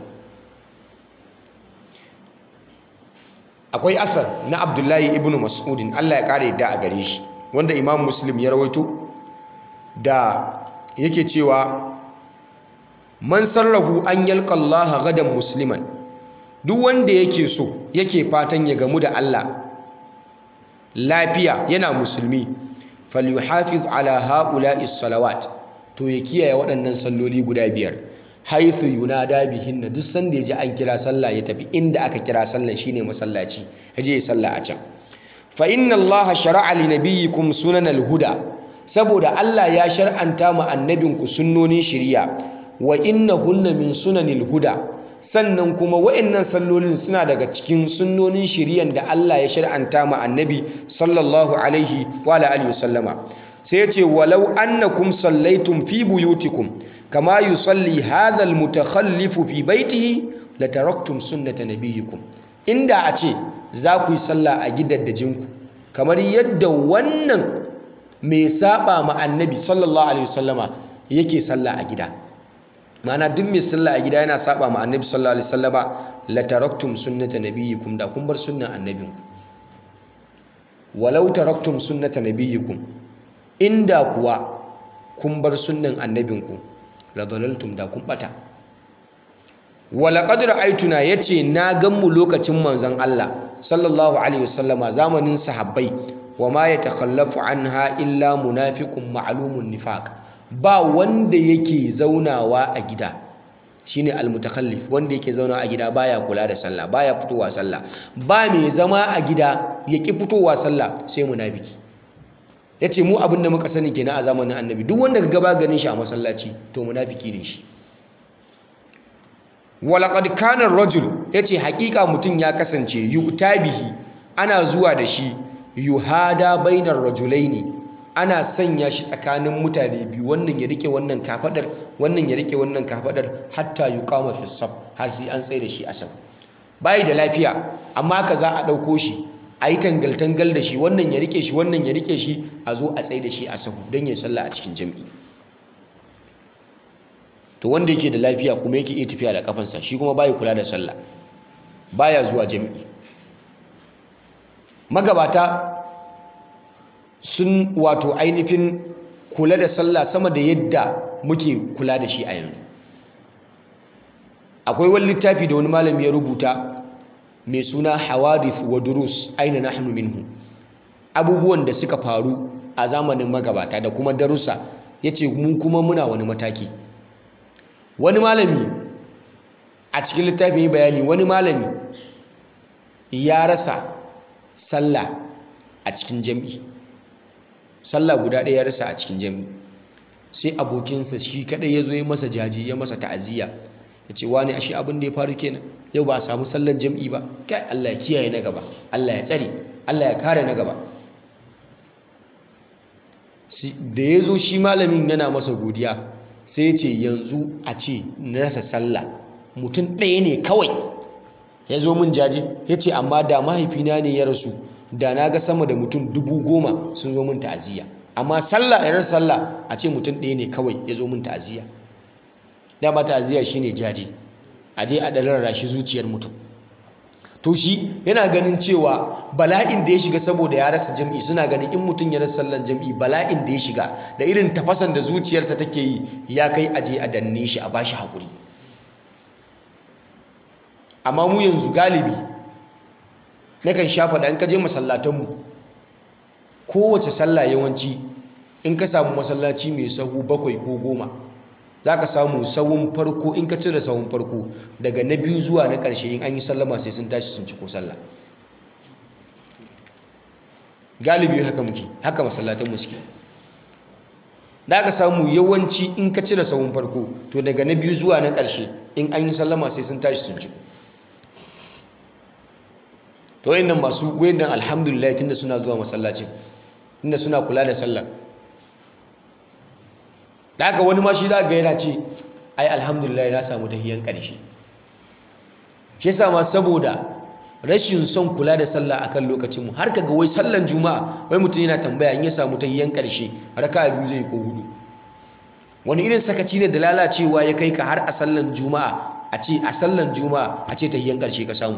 Akwai asar na Abdullahi ibn Mas'udin Allah ya kare yadda a gare shi wanda Imam Muslim ya rawaito da yake cewa man sarrahu an yalqa Allah gadan musliman duk wanda yake so yake fatan ya gamu da Allah lafiya yana musulmi falyuhafiz ala haula'is salawat to ya kiyaye waɗannan salloli guda biyar haythu yunada bihinna, duk sanda yaji an kira sallah ya tafi inda aka kira sallah shine masallaci, yaje ya sallah a can. Fa inna Allah shara'a li nabiyyikum sunanal huda, saboda Allah ya shar'anta ma annabinku sunnonin shari'a, wa innahunna min sunanil huda, sannan kuma wa'annan sallolin suna daga cikin sunnonin shari'an da Allah ya shar'anta ma annabi sallallahu alaihi wa alihi wasallama. Sai ya ce walau annakum sallaitum fi buyutikum kama yusalli hadha almutakhallifu fi baitihi lataraktum sunnata nabiyyikum, inda a ce za ku yi sallah a gidaddajinku kamar yadda wannan mai saba ma annabi sallallahu alaihi wasallama yake sallah a gida, ma'ana duk mai sallah a gida yana saba ma annabi sallallahu alaihi wasallama, lataraktum sunnata nabiyyikum, da kun bar sunnan annabinku. Walau taraktum sunnata nabiyyikum, inda kuwa kun bar sunnan annabinku, la dalaltum, da kun bata. Walaƙad ra'aituna, yace na ganmu lokacin manzon Allah sallallahu alaihi wasallama, zamanin sahabbai, wa ma yatakhallafu anha illa munafiqun ma'lumun nifaq, ba wanda yake zaunawa a gida, shine almutakhallif, wanda yake zaunawa a gida baya kula da sallah, baya fitowa sallah, ba mai zama a gida yaki fitowa sallah sai munafiki. Yace mu abin da muka sani kenan a zamanin annabi, duk wanda ka gaba ganin shi a masallaci to munafiki ne shi. Walaƙad kanar rajul, ya ce haƙiƙa mutum ya kasance yu'tabihi, ana zuwa da shi, yuhada bainar rajulai ne, ana sanya shi tsakanin mutane biyu, wannan ya rike wannan kafadar, wannan ya rike wannan kafadar, hatta yuqama fi saf, har sai an tsaye da shi a saf. Bai da lafiya amma ka za a ɗauko shi a yi tangal-tangal da shi, wannan ya rike shi, wannan ya rike shi, a zo a tsaye da shi a sahu don ya sallah a cikin jami'i. To wanda yake da lafiya kuma yake iya tafiya da kafansa, shi kuma baya kula da sallah, baya zuwa jami'i. Magabata sun wato ainihin kula da sallah sama da yadda muke kula da shi a yanzu. Akwai wani littafi da wani malami ya rubuta mai suna hawadith wa durus aina nahnu minhu, abubuwan da suka faru a zamanin magabata da kuma darussa, yace mu kuma muna wani mataki. Wani malami a cikin littafin bayani, wani malami ya rasa sallah a cikin jami'i, sallah guda ɗaya ya rasa a cikin jami'i, sai abokinsa shi kaɗai ya zo ya masa jaji, ya masa ta'aziyya, ya ce wani ashe abin da ya faru kenan, yau ba a samu sallar jami'i ba, kai Allah ya kiyaye na gaba, Allah ya tsare, Allah ya kare na gaba. Da ya zo shi malamin yana masa godiya, sai ce yanzu a ce na rasa sallah mutum ɗaya ne kawai ya zo min jaje, ya ce amma da mahaifina ne ya rasu da na ga sama da mutum 10,000 sun zo min ta'aziyya, amma sallah ya rasa sallah a ce mutum ɗaya ne kawai ya zo min ta'aziyya. Dama ta'aziyya shine jaje, a je a ɗararra shi zuciyar mutum. To shi yana ganin cewa bala'in da ya shiga saboda ya rasa jam'i, suna ganin in mutum ya rasa sallan jam'i bala'in da ya shiga da irin tafasan da zuciyarsa take yi ya kai aje a danne shi a bashi haƙuri. Amma mu yanzu galibi nakan shafa da in ka je masallatanmu, kowace sallah yawanci in ka samu masallaci mai sahu 7 ko 10, za ka samu sahun farko, in ka cire sahun farko daga na biyu zuwa na ƙarshe in an yi sallama sai sun tashi sun ciko sallah. Galibi haka muke, haka masallatanmu suke. Da ka samu yawanci in ka cire sahun farko to daga na biyu zuwa na ƙarshe in an yi sallama sai sun tashi sun ciko. To wayannan masu wayannan alhamdulillah tunda suna zuwa masallacin, tunda suna kula da sallah. Da haka wani ma shi za ga yana ce ai alhamdulillah na samu tahiyyan ƙarshe. Shi yasa ma saboda rashin son kula da sallah akan lokacin mu, har kaga wai sallan juma'a wai mutum yana tambaya in ya samu tahiyyan ƙarshe raka'a 2 zai ko 4. Wani irin sakaci ne da lalacewa ya kai ka har a sallan juma'a a ce tahiyyan ƙarshe ka samu.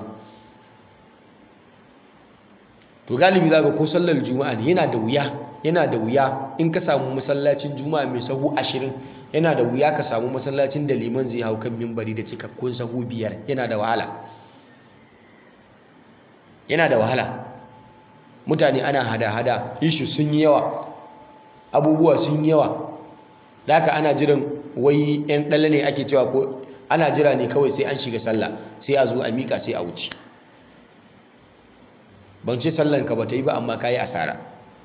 To galibi za ka ko sallar juma'a ne yana da wuya in ka samu masallacin juma'a mai sahu 20, yana da wuya ka samu masallacin da liman zai hau kan mimbari da cikakkun sahu 5, yana da wahala. Mutane ana hada-hada, ishu sun yi yawa, abubuwa sun yi yawa, da haka ana jiran wai yan dalle ne ake cewa ko ana jira ne kawai sai an shiga sallah sai a zo a mika sai a wuce. Ban ce sallan ka bata yi ba amma kayi asara.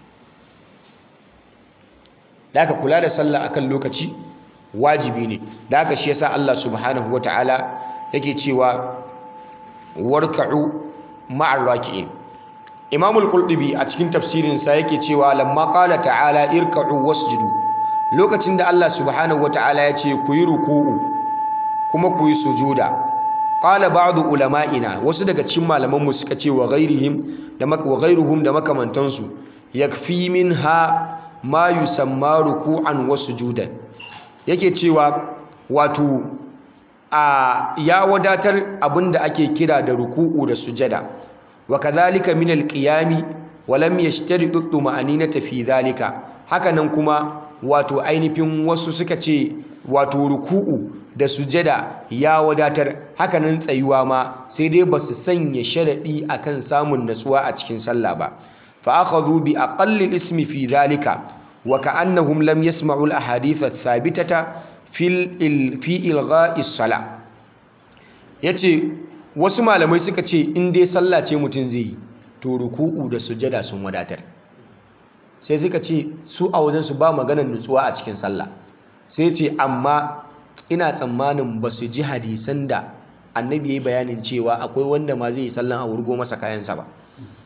Da aka kula da sallah akan lokaci wajibi ne. Da aka shi yasa Allah subhanahu wataala yake cewa warka'u ma'ar raki'in. Imam al-Qurtubi a cikin tafsirin sa yake cewa lamma qala ta'ala irka'u wasjudu, lokacin da Allah subhanahu wataala ya ce ku yi ruku'u kuma ku yi sujuda, qala ba'du ulama'ina, wasu daga cikin malaman mu suka ce wa ghairuhum da makamantansu, yakfi minha ma yusamma ruku'an wa sujudan, yake cewa wato ya wadatar abinda ake kira da ruku'u da sujada, wa kadhalika min alqiyami wa lam yashtaritu tuma'aninata fi dhalika. Hakanan kuma wato ainihin wasu suka ce wato ruku'u da sujada ya wadatar, hakanan tsayuwa ma sai dai ba su sanya sharadi akan samun natsuwa a cikin sallah ba. Fa akhadhu bi aqalli ismi fi dhalika wa ka'annahum lam yasma'u al-ahadith ath-thabitata fi ilgha'is sala. Yace wasu malamai suka ce in dai sallah ce mutum zai yi to ruku'u da sujada sun wadatar. Sai suka ce su a wajen su ba maganar nutsuwa a cikin sallah. Sai ce amma ina tsammanin ba su ji hadisan da annabi ya yi bayanin cewa akwai wanda ma zai yi sallan a wurgo masa kayansa ba.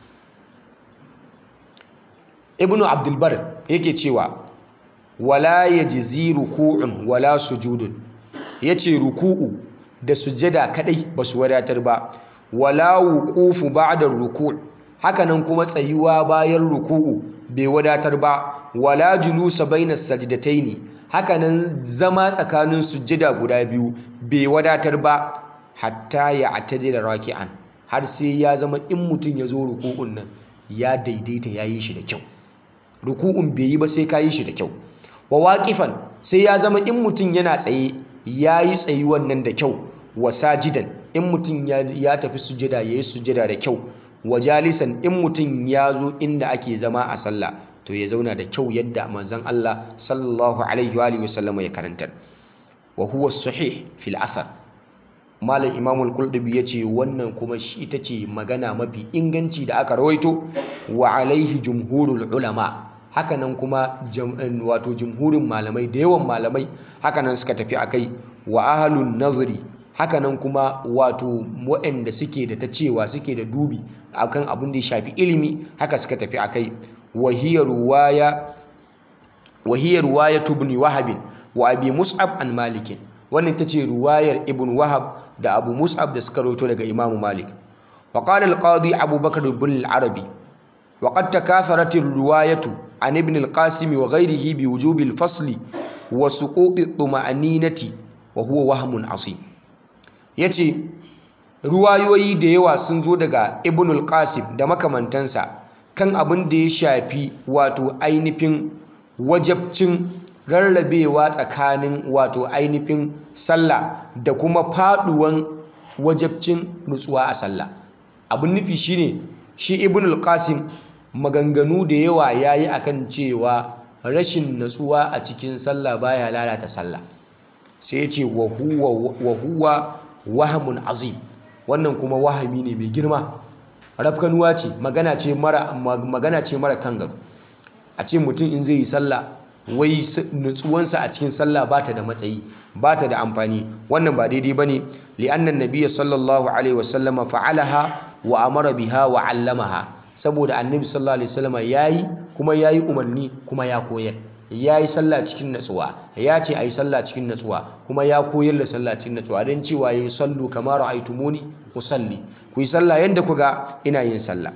Ibnu Abdulbar yake cewa wala yajzi ruku'un wala sujudun, yace ruku'u da sujada kadai basu wadatar ba, wala wuqufu ba'da ruku', hakanan kuma tsayuwa bayan ruku'u bai wadatar ba, wala julusa bainas sajdataini, hakanan zama tsakanin sujada guda biyu bai wadatar ba, hatta ya atadila raki'an, har sai ya zama in mutum ya zo ruku'un nan ya daidaita yayi shi da kyau. Ruku'un bai yi ba sai ka yi shi da kyau. Wa waqifan, sai ya zama in mutum yana tsaye yayi tsayuwan nan da kyau. Wa sajidan, in mutum ya tafi sujada yayi sujada da kyau. Wa jalisan, in mutum ya zo inda ake zama a sallah to ya zauna da kyau yadda manzon Allah sallallahu alaihi wa alihi wasallam ya karantar. Wa huwa sahih fil athar. Malam Imam al-Qurtubi yace wannan kuma shi ita ce magana mafi inganci da aka rawaito, wa alaihi jumhurul ulama. Hakanan kuma wato jumhurin malamai da yawan malamai hakanan suka tafi akai, wa ahlun nazri, hakanan kuma wato waɗanda suke da ta cewa suke da dubi akan abin da ya shafi ilimi haka suka tafi akai. wa hiya ruwaya ibn wahab wa abi mus'ab an malik. Wannan tace ruwayar ibn wahab da abu mus'ab da suka rawaito daga imam malik. Wa qala al-qadi abubakar ibn al-arabi wa qad takatharat ar-riwayatu an ibn al-qasim wa ghayrihi bi wujubi al-fasli wa suqut at-tuma'aninati wa huwa wahmun asim. Yace ruwayoyi da yawa sun zo daga ibn al-qasim da makamantansa kan abin da ya shafi wato ainihin wajabcin rarrabewa tsakanin wato ainihin sallah da kuma faduwan wajabcin nutsuwa a sallah. Abin nufi shine shi ibn al-qasim maganganu da yawa yayi akan cewa rashin nutsuwa a cikin sallah baya lalata sallah. Sai ya ce wa huwa wahmun azim, wannan kuma wahami ne mai girma, rafkanuwa ce, magana ce mara kan gado. A ce mutum in zai yi sallah wai nutsuwansa a cikin sallah ba ta da matsayi, ba ta da amfani, wannan ba daidai ba ne. Li'annan nabiyya sallallahu alaihi wasallama fa'alaha wa amara biha wa allamaha, saboda annabi sallallahu alaihi wasallama yayi kuma yayi umarni kuma ya koyar. Yayi sallah cikin natsuwa, ya ce ayi sallah cikin natsuwa, kuma ya koyar da sallah cikin natsuwa, dan cewa yayi sallu kama ra'aytumuni usalli, ku yi sallah yanda ku ga ina yin sallah.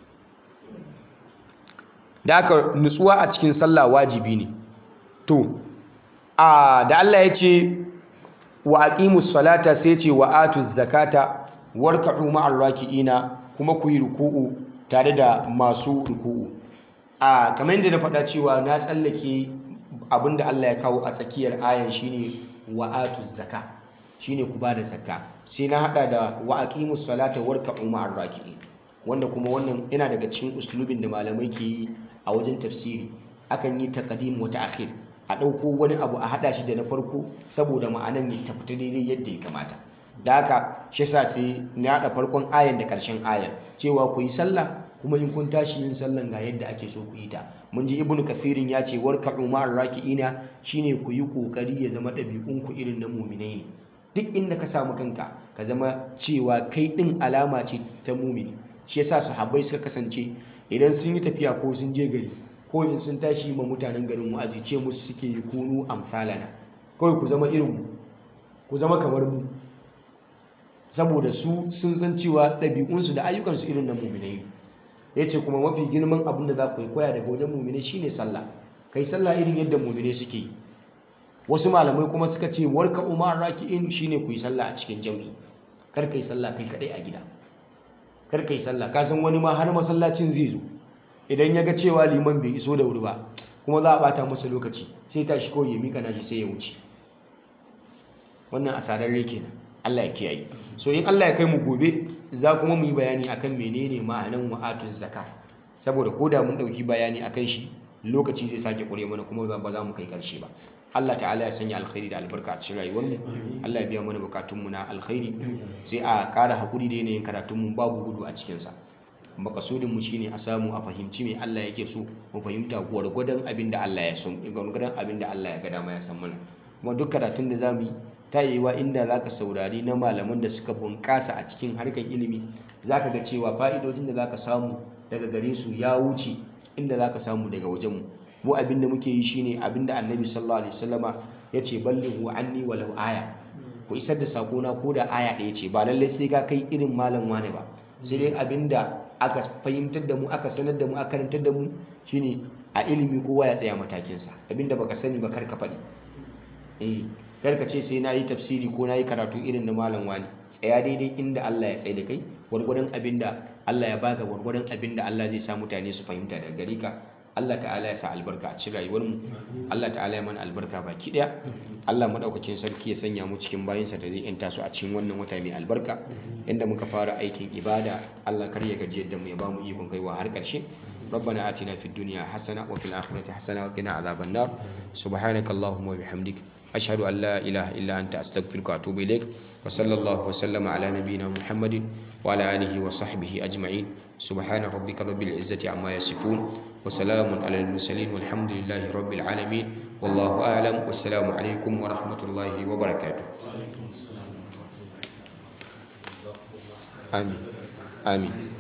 Da haka nutsuwa a cikin sallah wajibi ne. To da Allah ya ce wa aqimus salata, sai ce wa atuz zakata warka'u ma'ar raki'ina, kuma ku yi ruku'u tare da masu ruku'u. Kamar yadda na faɗa cewa na tsallake abinda Allah ya kawo a tsakiyar ayan shine wa atuz zaka, shine ku ba da zakka. Sai na hada da wa aqimus salata warka'u ma'ar raki'in, wanda kuma wannan yana daga cikin uslubin da malamai ke yi a wajen tafsiri. Akan yi taqdim wa ta'khir, a ɗauko wani abu a haɗa shi da na farko saboda ma'anan ya tafi daidai yadda ya kamata. Da haka shi yasa sai na haɗa farkon ayan da ƙarshen ayan cewa ku yi sallah kuma in kun tashi yin sallan ga yadda ake so ku yi ta. Mun ji ibnu kathirin ya ce warka'u ma'ar raki'ina shine ku yi kokari ya zama ɗabi'un ku irin na mu'minai ne. Duk inda ka samu kanka ka zama cewa kai ɗin alama ce ta mumini. Shi yasa sahabbai suka kasance idan sun yi tafiya ko sun je gari ko in sun tashi ma mutanen garin wa'azi ce musu suke yi kunu amsalana, kawai ku zama irin mu, ku zama kamar mu, saboda su sun san cewa ɗabi'unsu da ayyukansu irin na muminai. Ya ce kuma mafi girman abin da za ku yi koya daga wajen muminai shine sallah. Kai sallah irin yadda muminai suke yi. Wasu malamai kuma suka ce warka umar raki'in shine ku yi sallah a cikin jam'i. Kar kai sallah kai kadai a gida, kar kai sallah ka san wani ma har masallacin zai zo idan ya ga cewa liman bai iso da wuri ba kuma za a bata masa lokaci sai tashi kawai ya mika nashi sai ya wuce. Wannan asararre kenan, Allah ya kiyaye. So in Allah ya kai mu gobe za kuma mu yi bayani akan menene ma'anan wa'atun zakka, saboda ko da mun dauki bayani akan shi lokaci zai sake kure mana kuma ba za mu kai karshe ba. Allah ta'ala ya sanya alkhairi da albarka a cikin rayuwar mu. Allah ya biya mana bukatun mu na alkhairi. Sai a ƙara hakuri da yanayin karatun mu babu gudu a cikin sa. Makasudin mu shine a samu a fahimci me Allah yake so, mu fahimta gwargwadon abin da Allah ya so, gwargwadon abin da Allah ya ga dama ya san mana. Kuma duk karatun da zamu yi ta yiwa inda zaka saurari na malaman da suka bunƙasa a cikin harkar ilimi zaka ga cewa fa'idodin da zaka samu daga gare su ya wuce inda zaka samu daga wajen mu. Mu abin da muke yi shine abin da Annabi sallallahu alaihi wasallama yace ballighu anni walau aya. Ku isar da sako na ko da aya ɗaya ce, ba lallai sai ka kai irin malam wane ba. Sai dai abin da aka fahimtar da mu, aka sanar da mu, aka karantar da mu shine a ilimi kowa ya tsaya matakin sa. Abin da baka sani ba kar ka faɗi. Kar ka ce sai na yi tafsiri ko na yi karatu irin na malam wani. Tsaya daidai inda Allah ya tsaye da kai, gwargwadon abin da Allah ya baka, gwargwadon abin da Allah zai sa mutane su fahimta daga gare ka. Allah ta'ala ya sa albarka a cikin rayuwar mu. Allah ta'ala ya mana albarka baki daya. Allah madaukakin sarki ya sanya mu cikin bayinsa da zai yanta su a cikin wannan wata mai albarka. Inda muka fara aikin ibada, Allah kar ya gajiyar da mu, ya ba mu ikon kaiwa har karshe. ربنا آتنا في الدنيا حسنة وفي الآخرة حسنة وقنا عذاب النار. سبحانك اللهم وبحمدك أشهد أن لا إله إلا أنت أستغفرك وأتوب إليك. وصلى الله وسلم على نبينا محمد وعلى آله وصحبه أجمعين. سبحان ربك رب العزة عما يصفون وسلام على المرسلين والحمد لله رب العالمين. والله أعلم والسلام عليكم ورحمة الله وبركاته. آمين آمين.